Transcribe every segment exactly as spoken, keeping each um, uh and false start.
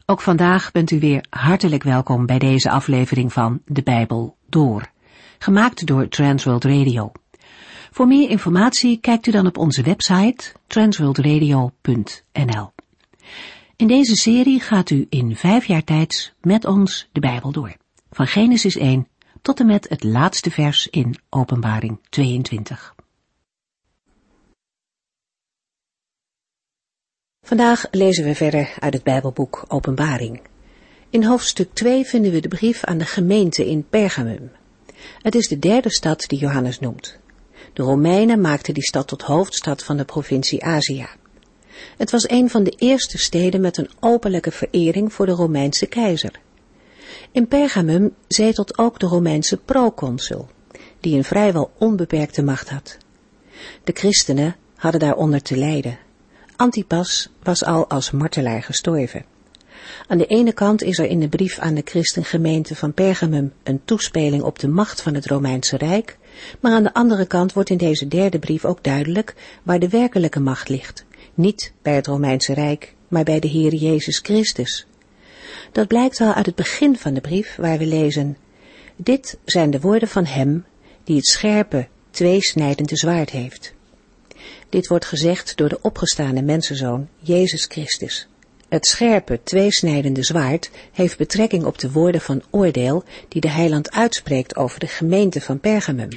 Ook vandaag bent u weer hartelijk welkom bij deze aflevering van De Bijbel Door, gemaakt door Transworld Radio. Voor meer informatie kijkt u dan op onze website transworld radio punt n l. In deze serie gaat u in vijf jaar tijd met ons de Bijbel door, van Genesis één tot en met het laatste vers in Openbaring tweeëntwintig. Vandaag lezen we verder uit het Bijbelboek Openbaring. In hoofdstuk twee vinden we de brief aan de gemeente in Pergamum. Het is de derde stad die Johannes noemt. De Romeinen maakten die stad tot hoofdstad van de provincie Azië. Het was een van de eerste steden met een openlijke verering voor de Romeinse keizer. In Pergamum zetelt ook de Romeinse proconsul, die een vrijwel onbeperkte macht had. De christenen hadden daaronder te lijden. Antipas was al als martelaar gestorven. Aan de ene kant is er in de brief aan de christengemeente van Pergamum een toespeling op de macht van het Romeinse Rijk, maar aan de andere kant wordt in deze derde brief ook duidelijk waar de werkelijke macht ligt. Niet bij het Romeinse Rijk, maar bij de Heer Jezus Christus. Dat blijkt al uit het begin van de brief, waar we lezen: dit zijn de woorden van hem die het scherpe, tweesnijdende zwaard heeft. Dit wordt gezegd door de opgestane mensenzoon, Jezus Christus. Het scherpe, tweesnijdende zwaard heeft betrekking op de woorden van oordeel die de heiland uitspreekt over de gemeente van Pergamum.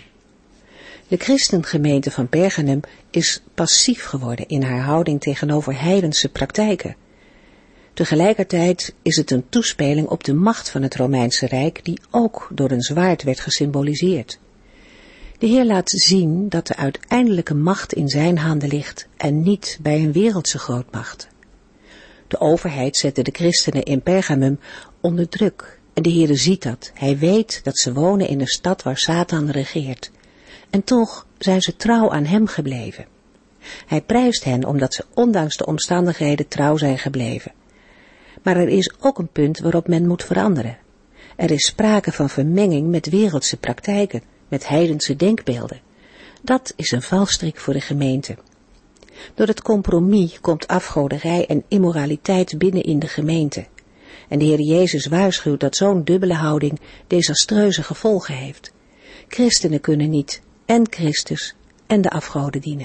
De christengemeente van Pergamum is passief geworden in haar houding tegenover heidense praktijken. Tegelijkertijd is het een toespeling op de macht van het Romeinse Rijk die ook door een zwaard werd gesymboliseerd. De Heer laat zien dat de uiteindelijke macht in zijn handen ligt en niet bij een wereldse grootmacht. De overheid zette de christenen in Pergamum onder druk en de Heer ziet dat. Hij weet dat ze wonen in een stad waar Satan regeert. En toch zijn ze trouw aan hem gebleven. Hij prijst hen omdat ze ondanks de omstandigheden trouw zijn gebleven. Maar er is ook een punt waarop men moet veranderen. Er is sprake van vermenging met wereldse praktijken, met heidense denkbeelden. Dat is een valstrik voor de gemeente. Door het compromis komt afgoderij en immoraliteit binnen in de gemeente. En de Heer Jezus waarschuwt dat zo'n dubbele houding desastreuze gevolgen heeft. Christenen kunnen niet en Christus en de afgoden dienen.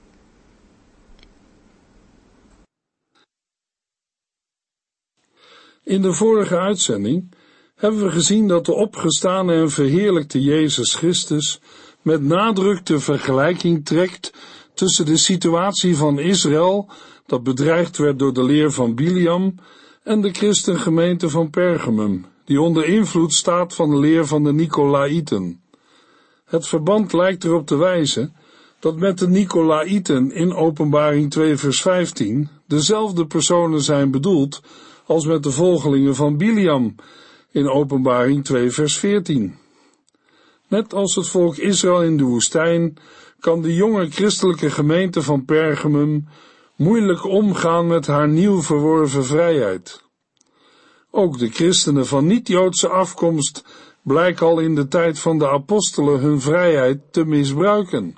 In de vorige uitzending hebben we gezien dat de opgestane en verheerlijkte Jezus Christus met nadruk de vergelijking trekt tussen de situatie van Israël, dat bedreigd werd door de leer van Biliam, en de christengemeente van Pergamum, die onder invloed staat van de leer van de Nicolaïten. Het verband lijkt erop te wijzen dat met de Nicolaïten in Openbaring twee vers vijftien dezelfde personen zijn bedoeld als met de volgelingen van Biliam in Openbaring twee vers veertien. Net als het volk Israël in de woestijn kan de jonge christelijke gemeente van Pergamum moeilijk omgaan met haar nieuw verworven vrijheid. Ook de christenen van niet-Joodse afkomst blijken al in de tijd van de apostelen hun vrijheid te misbruiken.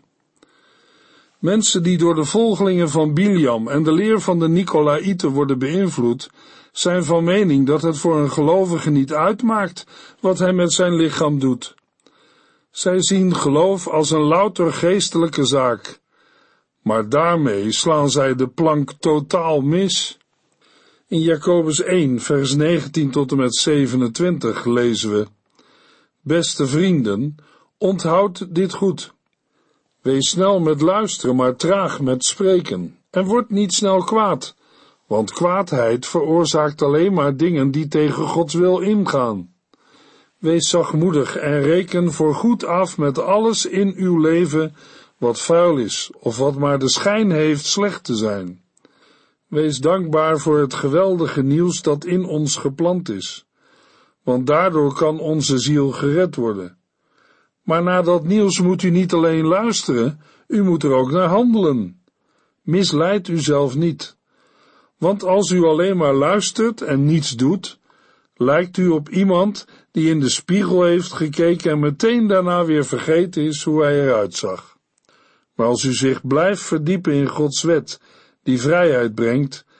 Mensen die door de volgelingen van Biliam en de leer van de Nicolaïten worden beïnvloed, zijn van mening dat het voor een gelovige niet uitmaakt wat hij met zijn lichaam doet. Zij zien geloof als een louter geestelijke zaak, maar daarmee slaan zij de plank totaal mis. In Jacobus één, vers negentien tot en met zevenentwintig lezen we: beste vrienden, onthoud dit goed. Wees snel met luisteren, maar traag met spreken, en word niet snel kwaad, want kwaadheid veroorzaakt alleen maar dingen die tegen Gods wil ingaan. Wees zachtmoedig en reken voor goed af met alles in uw leven wat vuil is, of wat maar de schijn heeft slecht te zijn. Wees dankbaar voor het geweldige nieuws dat in ons geplant is, want daardoor kan onze ziel gered worden. Maar naar dat nieuws moet u niet alleen luisteren, u moet er ook naar handelen. Misleid uzelf niet, want als u alleen maar luistert en niets doet, lijkt u op iemand die in de spiegel heeft gekeken en meteen daarna weer vergeten is hoe hij eruit zag. Maar als u zich blijft verdiepen in Gods wet, die vrijheid brengt,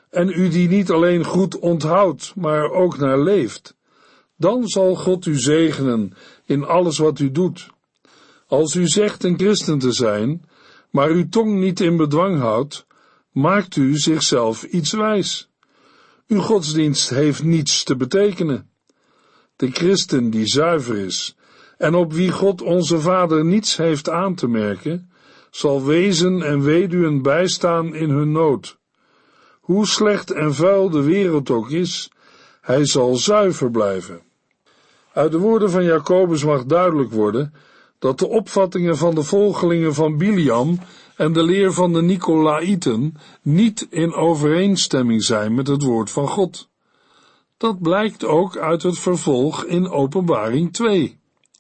en u die niet alleen goed onthoudt, maar ook naar leeft, dan zal God u zegenen in alles wat u doet. Als u zegt een christen te zijn, maar uw tong niet in bedwang houdt, maakt u zichzelf iets wijs. Uw godsdienst heeft niets te betekenen. De christen die zuiver is en op wie God onze Vader niets heeft aan te merken, zal wezen en weduwen bijstaan in hun nood. Hoe slecht en vuil de wereld ook is, hij zal zuiver blijven. Uit de woorden van Jacobus mag duidelijk worden dat de opvattingen van de volgelingen van Biliam en de leer van de Nicolaïten niet in overeenstemming zijn met het woord van God. Dat blijkt ook uit het vervolg in Openbaring twee.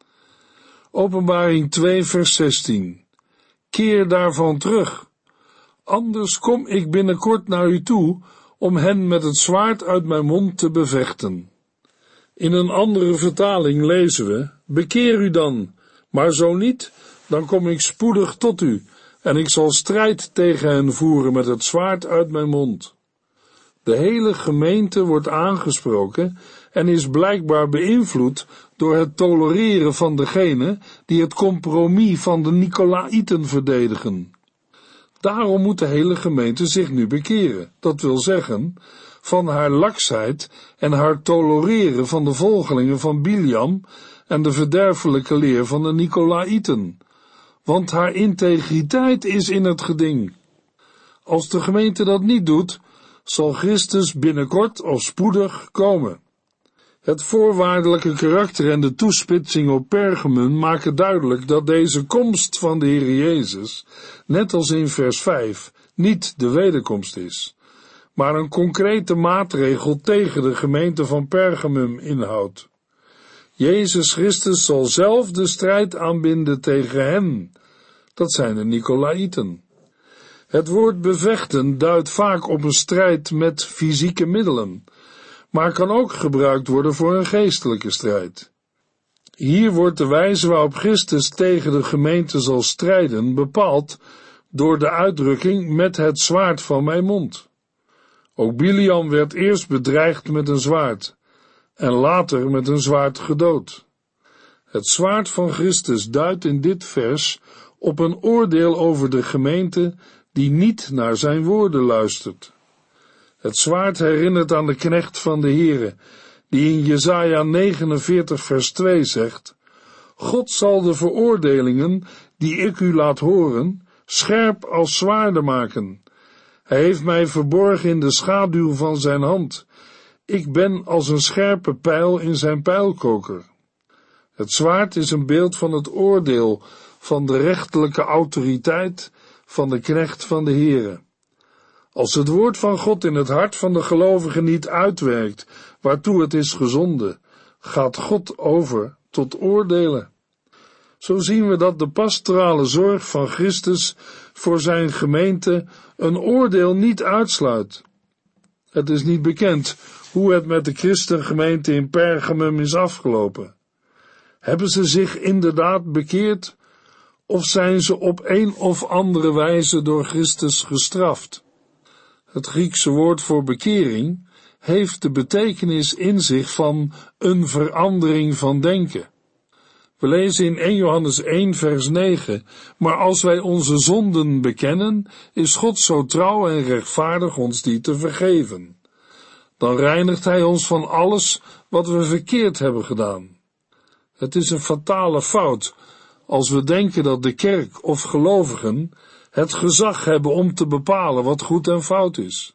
Openbaring twee vers zestien. Keer daarvan terug, anders kom ik binnenkort naar u toe om hen met het zwaard uit mijn mond te bevechten. In een andere vertaling lezen we, bekeer u dan, maar zo niet, dan kom ik spoedig tot u, en ik zal strijd tegen hen voeren met het zwaard uit mijn mond. De hele gemeente wordt aangesproken en is blijkbaar beïnvloed door het tolereren van degene die het compromis van de Nicolaïten verdedigen. Daarom moet de hele gemeente zich nu bekeren, dat wil zeggen, van haar laksheid en haar tolereren van de volgelingen van Biliam en de verderfelijke leer van de Nicolaïten, want haar integriteit is in het geding. Als de gemeente dat niet doet, zal Christus binnenkort of spoedig komen. Het voorwaardelijke karakter en de toespitsing op Pergamum maken duidelijk dat deze komst van de Heer Jezus, net als in vers vijf, niet de wederkomst is, maar een concrete maatregel tegen de gemeente van Pergamum inhoudt. Jezus Christus zal zelf de strijd aanbinden tegen hen. Dat zijn de Nicolaïten. Het woord bevechten duidt vaak op een strijd met fysieke middelen, maar kan ook gebruikt worden voor een geestelijke strijd. Hier wordt de wijze waarop Christus tegen de gemeente zal strijden bepaald door de uitdrukking met het zwaard van mijn mond. Ook Biliam werd eerst bedreigd met een zwaard en later met een zwaard gedood. Het zwaard van Christus duidt in dit vers op een oordeel over de gemeente die niet naar zijn woorden luistert. Het zwaard herinnert aan de knecht van de Heere, die in Jesaja negenenveertig vers twee zegt, God zal de veroordelingen, die ik u laat horen, scherp als zwaarden maken. Hij heeft mij verborgen in de schaduw van zijn hand. Ik ben als een scherpe pijl in zijn pijlkoker. Het zwaard is een beeld van het oordeel, van de rechterlijke autoriteit van de knecht van de Heere. Als het woord van God in het hart van de gelovigen niet uitwerkt, waartoe het is gezonden, gaat God over tot oordelen. Zo zien we dat de pastorale zorg van Christus voor zijn gemeente een oordeel niet uitsluit. Het is niet bekend hoe het met de christengemeente in Pergamum is afgelopen. Hebben ze zich inderdaad bekeerd, of zijn ze op een of andere wijze door Christus gestraft? Het Griekse woord voor bekering heeft de betekenis in zich van een verandering van denken. We lezen in eerste Johannes één vers negen, maar als wij onze zonden bekennen, is God zo trouw en rechtvaardig ons die te vergeven. Dan reinigt hij ons van alles wat we verkeerd hebben gedaan. Het is een fatale fout als we denken dat de kerk of gelovigen het gezag hebben om te bepalen wat goed en fout is.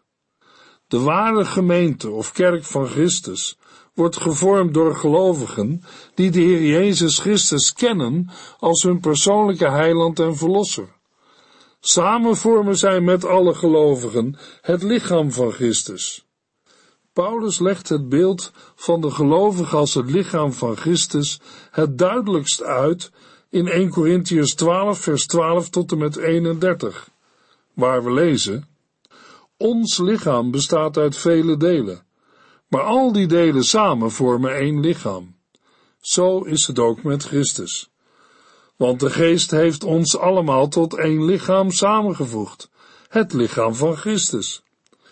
De ware gemeente of kerk van Christus wordt gevormd door gelovigen die de Heer Jezus Christus kennen als hun persoonlijke heiland en verlosser. Samen vormen zij met alle gelovigen het lichaam van Christus. Paulus legt het beeld van de gelovige als het lichaam van Christus het duidelijkst uit in eerste Korintiërs twaalf vers twaalf tot en met eenendertig, waar we lezen, ons lichaam bestaat uit vele delen, maar al die delen samen vormen één lichaam. Zo is het ook met Christus. Want de Geest heeft ons allemaal tot één lichaam samengevoegd, het lichaam van Christus.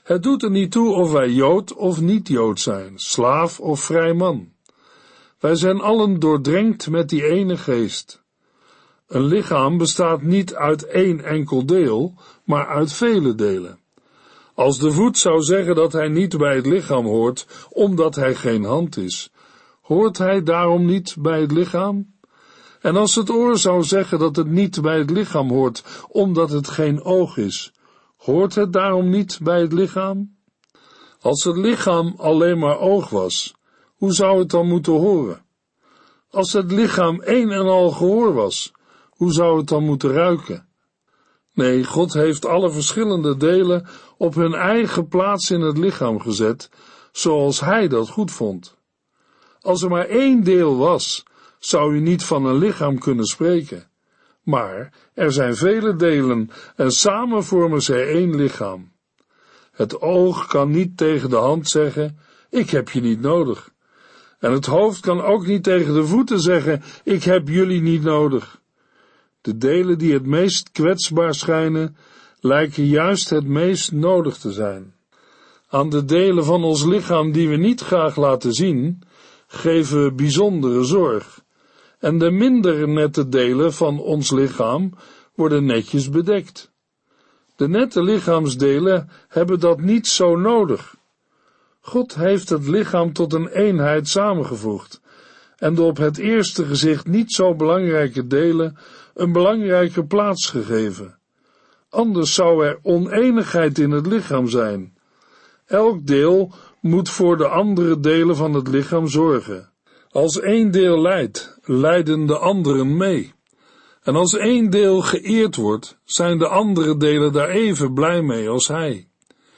Het doet er niet toe of wij Jood of niet-Jood zijn, slaaf of vrij man. Wij zijn allen doordrenkt met die ene geest. Een lichaam bestaat niet uit één enkel deel, maar uit vele delen. Als de voet zou zeggen dat hij niet bij het lichaam hoort, omdat hij geen hand is, hoort hij daarom niet bij het lichaam? En als het oor zou zeggen dat het niet bij het lichaam hoort, omdat het geen oog is, hoort het daarom niet bij het lichaam? Als het lichaam alleen maar oog was, hoe zou het dan moeten horen? Als het lichaam één en al gehoor was, hoe zou het dan moeten ruiken? Nee, God heeft alle verschillende delen op hun eigen plaats in het lichaam gezet, zoals Hij dat goed vond. Als er maar één deel was, zou u niet van een lichaam kunnen spreken. Maar er zijn vele delen en samen vormen zij één lichaam. Het oog kan niet tegen de hand zeggen, ik heb je niet nodig. En het hoofd kan ook niet tegen de voeten zeggen, ik heb jullie niet nodig. De delen die het meest kwetsbaar schijnen, lijken juist het meest nodig te zijn. Aan de delen van ons lichaam die we niet graag laten zien, geven we bijzondere zorg. En de minder nette delen van ons lichaam worden netjes bedekt. De nette lichaamsdelen hebben dat niet zo nodig. God heeft het lichaam tot een eenheid samengevoegd en de op het eerste gezicht niet zo belangrijke delen een belangrijke plaats gegeven. Anders zou er oneenigheid in het lichaam zijn. Elk deel moet voor de andere delen van het lichaam zorgen. Als één deel lijdt, lijden de anderen mee. En als één deel geëerd wordt, zijn de andere delen daar even blij mee als hij.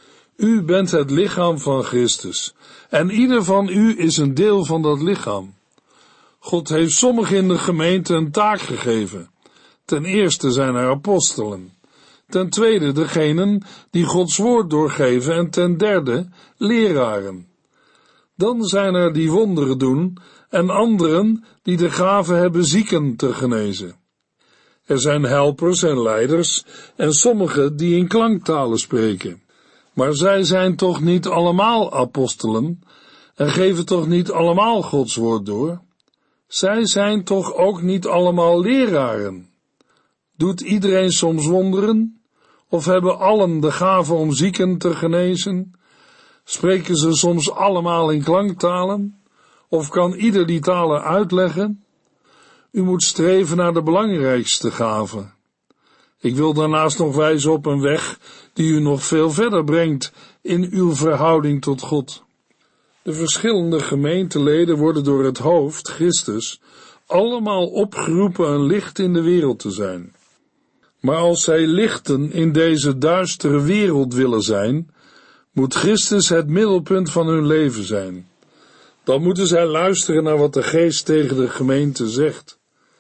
U bent het lichaam van Christus, en ieder van u is een deel van dat lichaam. God heeft sommigen in de gemeente een taak gegeven. Ten eerste zijn er apostelen, ten tweede degenen die Gods woord doorgeven en ten derde leraren. Dan zijn er die wonderen doen en anderen die de gave hebben zieken te genezen. Er zijn helpers en leiders en sommigen die in klanktalen spreken. Maar zij zijn toch niet allemaal apostelen en geven toch niet allemaal Gods woord door? Zij zijn toch ook niet allemaal leraren? Doet iedereen soms wonderen? Of hebben allen de gave om zieken te genezen? Spreken ze soms allemaal in klanktalen? Of kan ieder die talen uitleggen? U moet streven naar de belangrijkste gave. Ik wil daarnaast nog wijzen op een weg die u nog veel verder brengt in uw verhouding tot God. De verschillende gemeenteleden worden door het hoofd, Christus, allemaal opgeroepen een licht in de wereld te zijn. Maar als zij lichten in deze duistere wereld willen zijn, moet Christus het middelpunt van hun leven zijn. Dan moeten zij luisteren naar wat de Geest tegen de gemeente zegt.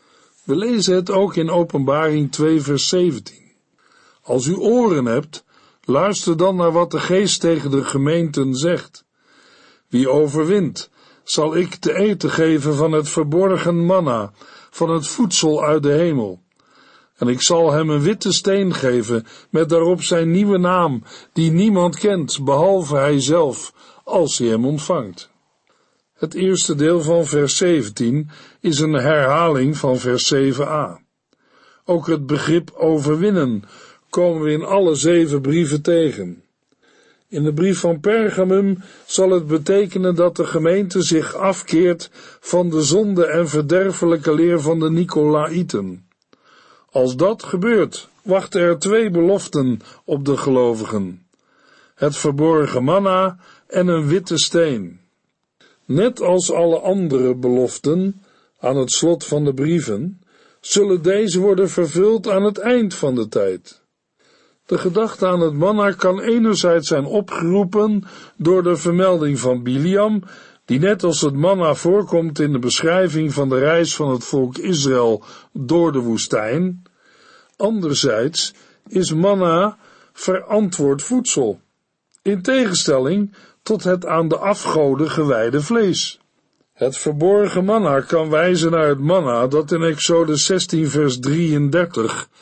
We lezen het ook in Openbaring twee vers zeventien. Als u oren hebt, luister dan naar wat de Geest tegen de gemeenten zegt. Wie overwint, zal ik te eten geven van het verborgen manna, van het voedsel uit de hemel. En ik zal hem een witte steen geven, met daarop zijn nieuwe naam, die niemand kent, behalve hij zelf, als hij hem ontvangt. Het eerste deel van vers zeventien is een herhaling van vers zeven a. Ook het begrip overwinnen komen we in alle zeven brieven tegen. In de brief van Pergamum zal het betekenen dat de gemeente zich afkeert van de zonde en verderfelijke leer van de Nicolaïten. Als dat gebeurt, wachten er twee beloften op de gelovigen: het verborgen manna en een witte steen. Net als alle andere beloften aan het slot van de brieven, zullen deze worden vervuld aan het eind van de tijd. De gedachte aan het manna kan enerzijds zijn opgeroepen door de vermelding van Biliam, die net als het manna voorkomt in de beschrijving van de reis van het volk Israël door de woestijn. Anderzijds is manna verantwoord voedsel, in tegenstelling tot het aan de afgoden gewijde vlees. Het verborgen manna kan wijzen naar het manna dat in Exodus zestien vers drieëndertig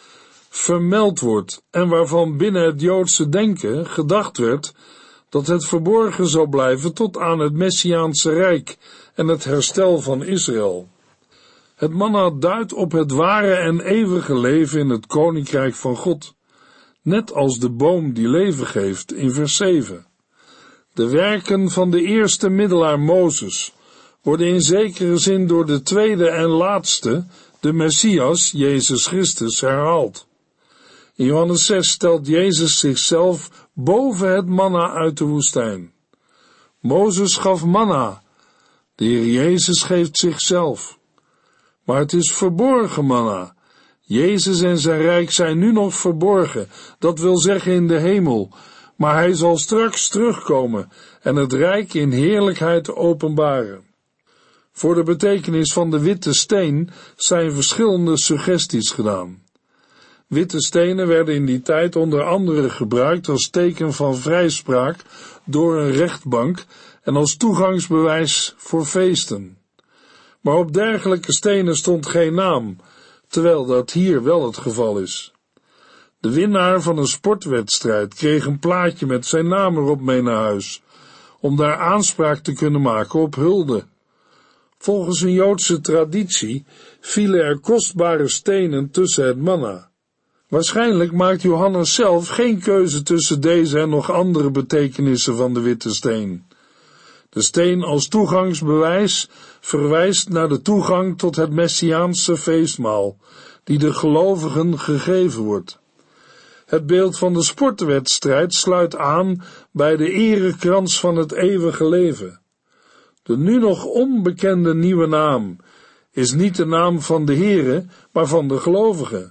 vermeld wordt en waarvan binnen het Joodse denken gedacht werd dat het verborgen zou blijven tot aan het Messiaanse Rijk en het herstel van Israël. Het manna duidt op het ware en eeuwige leven in het koninkrijk van God, net als de boom die leven geeft in vers zeven. De werken van de eerste middelaar Mozes worden in zekere zin door de tweede en laatste, de Messias, Jezus Christus, herhaald. In Johannes zes stelt Jezus zichzelf boven het manna uit de woestijn. Mozes gaf manna, de Heer Jezus geeft zichzelf. Maar het is verborgen manna. Jezus en zijn rijk zijn nu nog verborgen, dat wil zeggen in de hemel, maar hij zal straks terugkomen en het rijk in heerlijkheid openbaren. Voor de betekenis van de witte steen zijn verschillende suggesties gedaan. Witte stenen werden in die tijd onder andere gebruikt als teken van vrijspraak door een rechtbank en als toegangsbewijs voor feesten. Maar op dergelijke stenen stond geen naam, terwijl dat hier wel het geval is. De winnaar van een sportwedstrijd kreeg een plaatje met zijn naam erop mee naar huis, om daar aanspraak te kunnen maken op hulde. Volgens een Joodse traditie vielen er kostbare stenen tussen het manna. Waarschijnlijk maakt Johannes zelf geen keuze tussen deze en nog andere betekenissen van de witte steen. De steen als toegangsbewijs verwijst naar de toegang tot het Messiaanse feestmaal, die de gelovigen gegeven wordt. Het beeld van de sportwedstrijd sluit aan bij de erekrans van het eeuwige leven. De nu nog onbekende nieuwe naam is niet de naam van de Here, maar van de gelovigen.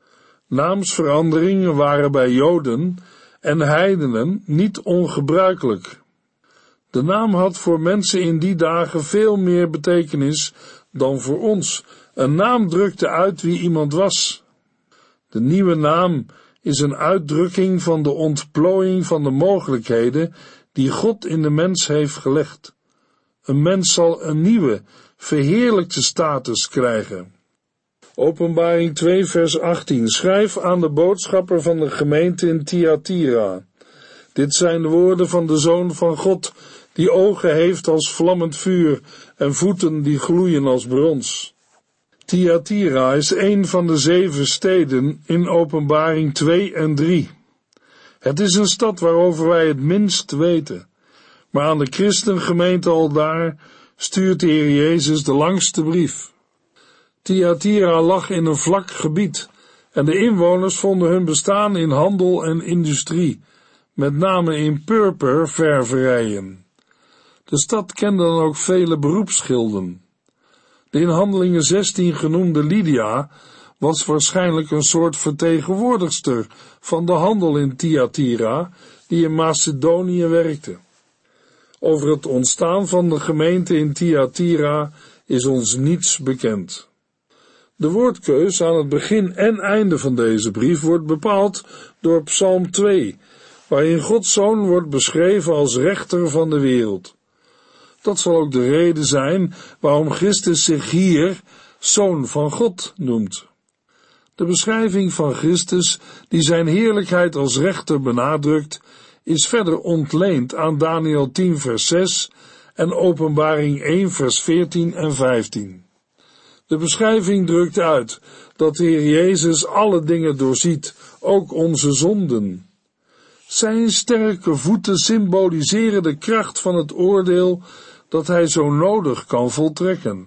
Naamsveranderingen waren bij Joden en heidenen niet ongebruikelijk. De naam had voor mensen in die dagen veel meer betekenis dan voor ons. Een naam drukte uit wie iemand was. De nieuwe naam is een uitdrukking van de ontplooiing van de mogelijkheden die God in de mens heeft gelegd. Een mens zal een nieuwe, verheerlijkte status krijgen. Openbaring twee vers achttien. Schrijf aan de boodschapper van de gemeente in Thyatira. Dit zijn de woorden van de Zoon van God, die ogen heeft als vlammend vuur en voeten die gloeien als brons. Thyatira is een van de zeven steden in Openbaring twee en drie. Het is een stad waarover wij het minst weten, maar aan de christengemeente aldaar stuurt de Heer Jezus de langste brief. Thyatira lag in een vlak gebied en de inwoners vonden hun bestaan in handel en industrie, met name in purperververijen. De stad kende dan ook vele beroepsgilden. De in Handelingen zestien genoemde Lydia was waarschijnlijk een soort vertegenwoordigster van de handel in Thyatira, die in Macedonië werkte. Over het ontstaan van de gemeente in Thyatira is ons niets bekend. De woordkeus aan het begin en einde van deze brief wordt bepaald door Psalm twee, waarin Gods Zoon wordt beschreven als rechter van de wereld. Dat zal ook de reden zijn waarom Christus zich hier Zoon van God noemt. De beschrijving van Christus, die zijn heerlijkheid als rechter benadrukt, is verder ontleend aan Daniel tien vers zes en Openbaring één vers veertien en vijftien. De beschrijving drukt uit dat de Heer Jezus alle dingen doorziet, ook onze zonden. Zijn sterke voeten symboliseren de kracht van het oordeel dat hij zo nodig kan voltrekken.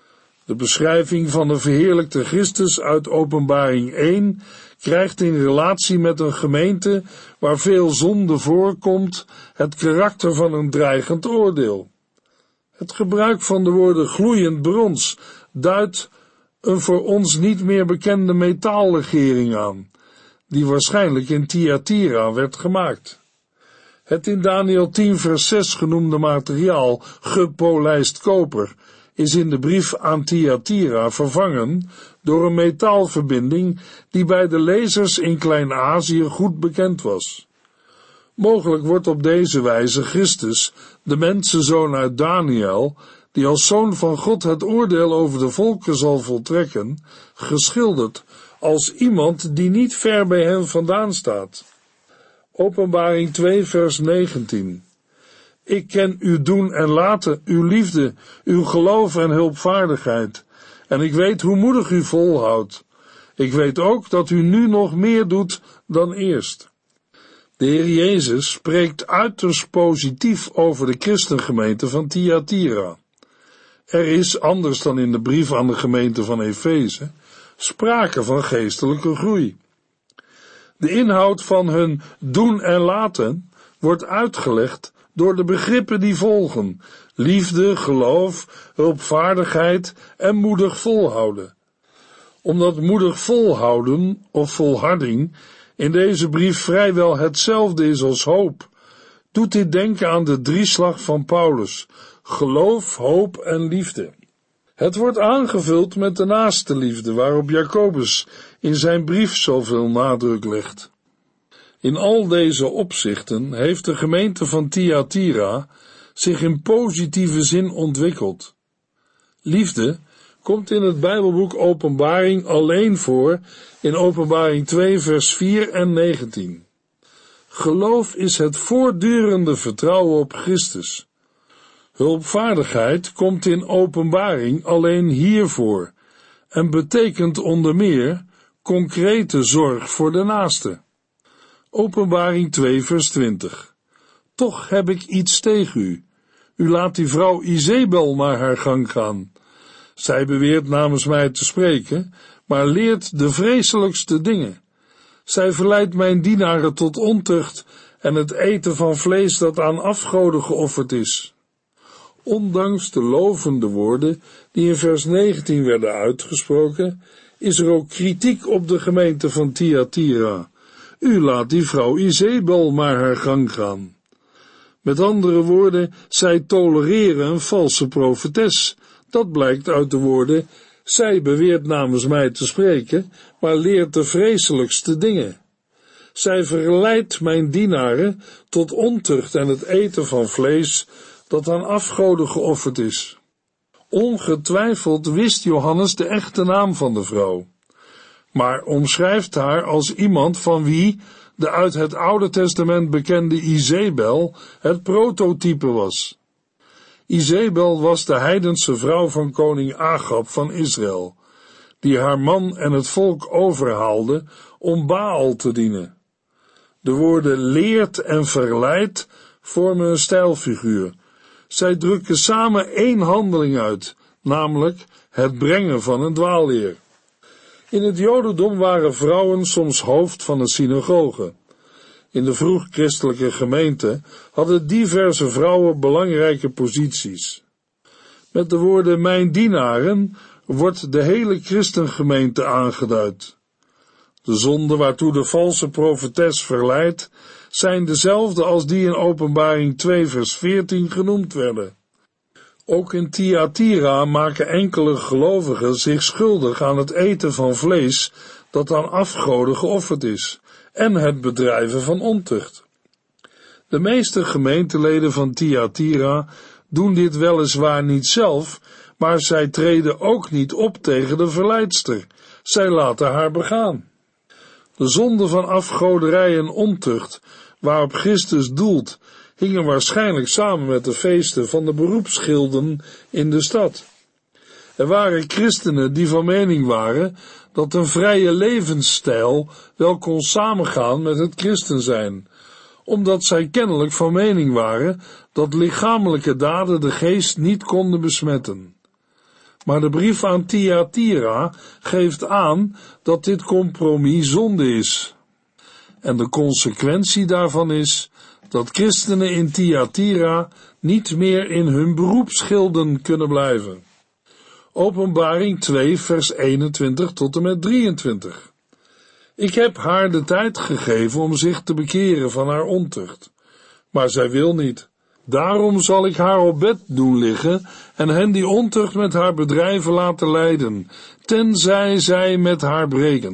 De beschrijving van de verheerlijkte Christus uit Openbaring één krijgt in relatie met een gemeente waar veel zonde voorkomt het karakter van een dreigend oordeel. Het gebruik van de woorden gloeiend brons duidt een voor ons niet meer bekende metaallegering aan, die waarschijnlijk in Thyatira werd gemaakt. Het in Daniel tien vers zes genoemde materiaal, gepolijst koper, is in de brief aan Thyatira vervangen door een metaalverbinding die bij de lezers in Klein-Azië goed bekend was. Mogelijk wordt op deze wijze Christus, de mensenzoon uit Daniel, die als zoon van God het oordeel over de volken zal voltrekken, geschilderd als iemand die niet ver bij hen vandaan staat. Openbaring twee vers negentien. Ik ken uw doen en laten, uw liefde, uw geloof en hulpvaardigheid, en ik weet hoe moedig u volhoudt. Ik weet ook dat u nu nog meer doet dan eerst. De Heer Jezus spreekt uiterst positief over de christengemeente van Thyatira. Er is, anders dan in de brief aan de gemeente van Efeze, sprake van geestelijke groei. De inhoud van hun doen en laten wordt uitgelegd door de begrippen die volgen: liefde, geloof, hulpvaardigheid en moedig volhouden. Omdat moedig volhouden of volharding in deze brief vrijwel hetzelfde is als hoop, doet dit denken aan de drieslag van Paulus: geloof, hoop en liefde. Het wordt aangevuld met de naaste liefde, waarop Jacobus in zijn brief zoveel nadruk legt. In al deze opzichten heeft de gemeente van Thyatira zich in positieve zin ontwikkeld. Liefde komt in het Bijbelboek Openbaring alleen voor in Openbaring twee vers vier en negentien. Geloof is het voortdurende vertrouwen op Christus. Hulpvaardigheid komt in Openbaring alleen hiervoor en betekent onder meer concrete zorg voor de naaste. Openbaring twee vers twintig. Toch heb ik iets tegen u. U laat die vrouw Izebel maar haar gang gaan. Zij beweert namens mij te spreken, maar leert de vreselijkste dingen. Zij verleidt mijn dienaren tot ontucht en het eten van vlees dat aan afgoden geofferd is. Ondanks de lovende woorden die in vers negentien werden uitgesproken, is er ook kritiek op de gemeente van Thyatira. U laat die vrouw Izebel maar haar gang gaan. Met andere woorden, zij tolereren een valse profetes. Dat blijkt uit de woorden: zij beweert namens mij te spreken, maar leert de vreselijkste dingen. Zij verleidt mijn dienaren tot ontucht en het eten van vlees dat aan afgoden geofferd is. Ongetwijfeld wist Johannes de echte naam van de vrouw, maar omschrijft haar als iemand van wie de uit het Oude Testament bekende Izebel het prototype was. Izebel was de heidense vrouw van koning Agab van Israël, die haar man en het volk overhaalde om Baal te dienen. De woorden leert en verleidt vormen een stijlfiguur. Zij drukken samen één handeling uit, namelijk het brengen van een dwaalleer. In het Jodendom waren vrouwen soms hoofd van een synagoge. In de vroeg-christelijke gemeente hadden diverse vrouwen belangrijke posities. Met de woorden mijn dienaren wordt de hele christengemeente aangeduid. De zonden waartoe de valse profetes verleidt, zijn dezelfde als die in Openbaring twee vers veertien genoemd werden. Ook in Thyatira maken enkele gelovigen zich schuldig aan het eten van vlees dat aan afgoden geofferd is, en het bedrijven van ontucht. De meeste gemeenteleden van Thyatira doen dit weliswaar niet zelf, maar zij treden ook niet op tegen de verleidster. Zij laten haar begaan. De zonde van afgoderij en ontucht, waarop Christus doelt, hingen waarschijnlijk samen met de feesten van de beroepsgilden in de stad. Er waren christenen die van mening waren dat een vrije levensstijl wel kon samengaan met het christen zijn, omdat zij kennelijk van mening waren dat lichamelijke daden de geest niet konden besmetten. Maar de brief aan Thyatira geeft aan dat dit compromis zonde is. En de consequentie daarvan is dat christenen in Thyatira niet meer in hun beroepsgilden kunnen blijven. Openbaring twee vers eenentwintig tot en met drieëntwintig. Ik heb haar de tijd gegeven om zich te bekeren van haar ontucht, maar zij wil niet. Daarom zal ik haar op bed doen liggen en hen die ontucht met haar bedrijven laten lijden, tenzij zij met haar breken.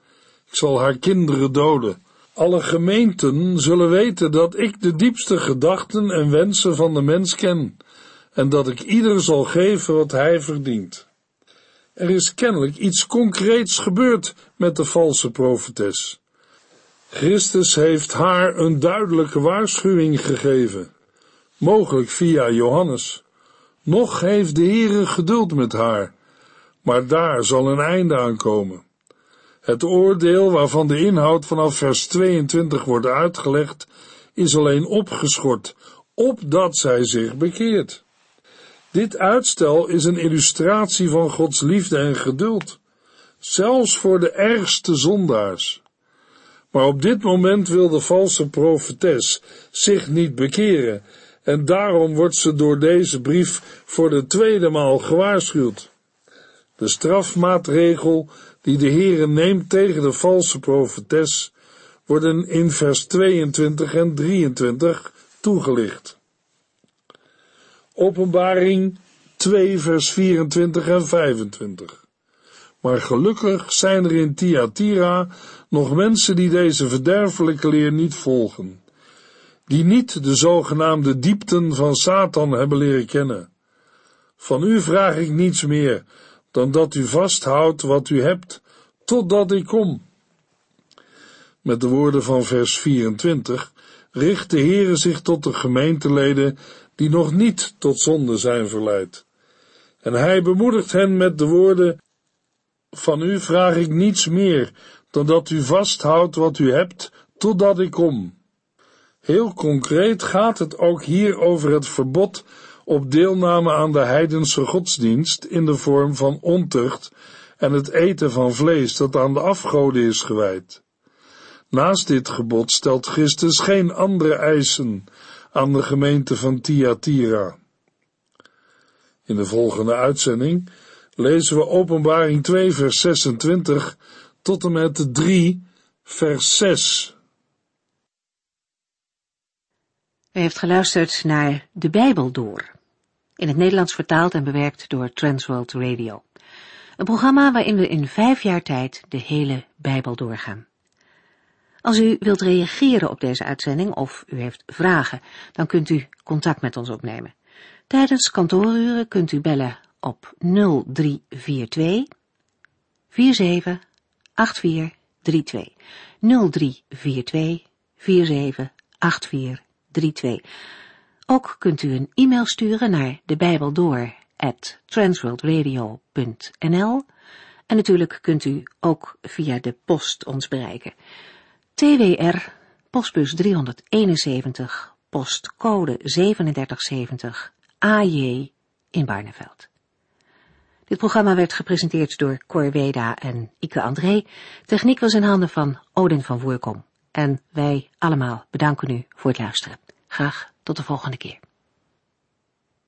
Ik zal haar kinderen doden. Alle gemeenten zullen weten dat ik de diepste gedachten en wensen van de mens ken, en dat ik ieder zal geven wat hij verdient. Er is kennelijk iets concreets gebeurd met met de valse profetes. Christus heeft haar een duidelijke waarschuwing gegeven, mogelijk via Johannes. Nog heeft de Heere geduld met haar, maar daar zal een einde aan komen. Het oordeel waarvan de inhoud vanaf vers tweeëntwintig wordt uitgelegd, is alleen opgeschort, opdat zij zich bekeert. Dit uitstel is een illustratie van Gods liefde en geduld, zelfs voor de ergste zondaars. Maar op dit moment wil de valse profetes zich niet bekeren, en daarom wordt ze door deze brief voor de tweede maal gewaarschuwd. De strafmaatregel die de Heere neemt tegen de valse profetes worden in vers tweeëntwintig en drieëntwintig toegelicht. Openbaring twee vers vierentwintig en vijfentwintig. Maar gelukkig zijn er in Thyatira nog mensen die deze verderfelijke leer niet volgen, die niet de zogenaamde diepten van Satan hebben leren kennen. Van u vraag ik niets meer dan dat u vasthoudt wat u hebt, totdat ik kom. Met de woorden van vers vierentwintig richt de Heere zich tot de gemeenteleden die nog niet tot zonde zijn verleid. En hij bemoedigt hen met de woorden: van u vraag ik niets meer dan dat u vasthoudt wat u hebt, totdat ik kom. Heel concreet gaat het ook hier over het verbod op deelname aan de heidense godsdienst in de vorm van ontucht en het eten van vlees dat aan de afgoden is gewijd. Naast dit gebod stelt Christus geen andere eisen aan de gemeente van Thyatira. In de volgende uitzending lezen we Openbaring twee vers zesentwintig tot en met drie vers zes. U heeft geluisterd naar De Bijbel Door, in het Nederlands vertaald en bewerkt door Transworld Radio. Een programma waarin we in vijf jaar tijd de hele Bijbel doorgaan. Als u wilt reageren op deze uitzending of u heeft vragen, dan kunt u contact met ons opnemen. Tijdens kantooruren kunt u bellen op nul drie vier twee vier zeven acht vier drie twee. nul drie vier twee vier zeven acht vier drie twee. Ook kunt u een e-mail sturen naar debijbeldoor at transworldradio punt n l en natuurlijk kunt u ook via de post ons bereiken. T W R, postbus driehonderdeenenzeventig, postcode drieënzeventig zeventig, A J in Barneveld. Dit programma werd gepresenteerd door Cor Weda en Ike André. Techniek was in handen van Odin van Voerkom. En wij allemaal bedanken u voor het luisteren. Graag tot de volgende keer.